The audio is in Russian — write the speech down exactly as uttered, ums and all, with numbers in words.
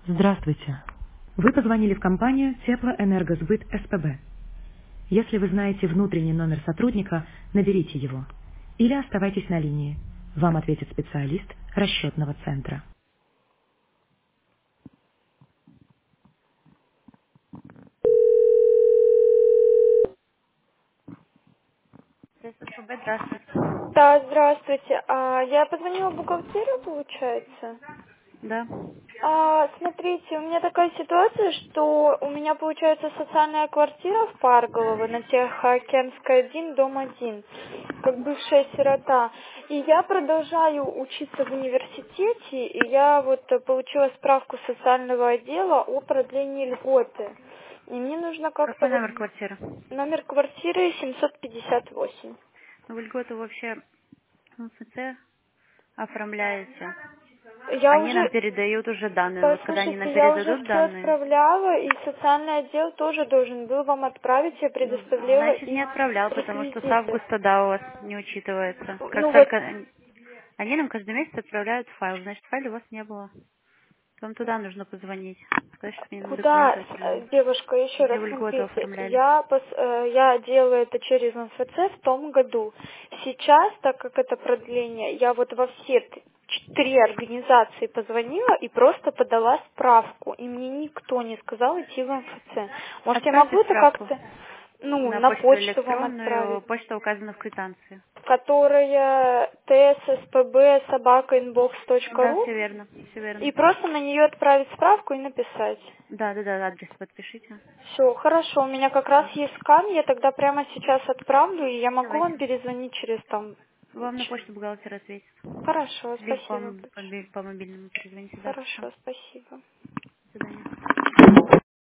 Здравствуйте. Вы позвонили в компанию Теплоэнергосбыт СПБ. Если вы знаете внутренний номер сотрудника, наберите его. Или оставайтесь на линии. Вам ответит специалист расчетного центра. СПБ, здравствуйте. Да, здравствуйте. А, я позвонила в бухгалтерию, получается. Да. А, смотрите, у меня такая ситуация, что у меня получается социальная квартира в Парголово на Тихоокеанской один, дом один, как бывшая сирота. И я продолжаю учиться в университете, и я вот э, получила справку социального отдела о продлении льготы. И мне нужно как-то Какой вот номер квартиры? номер квартиры семьсот пятьдесят восемь. Ну, вы льготу вообще в МФЦ оформляете. Я Они нам уже передают уже данные. Вот когда они нам Послушайте, я уже передадут все данные, отправляла, и социальный отдел тоже должен был вам отправить, я ну, предоставляла значит, не их отправлял, потому что с реквизиты. августа, да, у вас не учитывается. Как Ну вот только они они нам каждый месяц отправляют файл, значит, файла у вас не было. Вам туда нужно позвонить, сказать, что мне на куда, документы э, отправили. девушка, еще Где раз вы льготу смотрите, оформляли. я, пос- э, я делала это через эн эф цэ в том году. Сейчас, так как это продление, я вот во все т- четыре организации позвонила и просто подала справку, и мне никто не сказал идти в эн эф цэ. Может, я Отправьте могу это справку как-то, ну, на на почту почту вам отправить? электронную, почта указана в квитанции. Которая тэ эс эс пэ бэ собака инбокс точка Да, ру, все верно, все и верно. просто на нее отправить справку и написать. Да, да, да, адрес подпишите. Все, хорошо, у меня как раз есть скан, я тогда прямо сейчас отправлю, и я могу вам Давайте. перезвонить через там... Вам на ч- почту бухгалтер ответит. Хорошо, Либо по, спасибо м- по, большое. би- по мобильному перезвоните завтра. Хорошо, спасибо.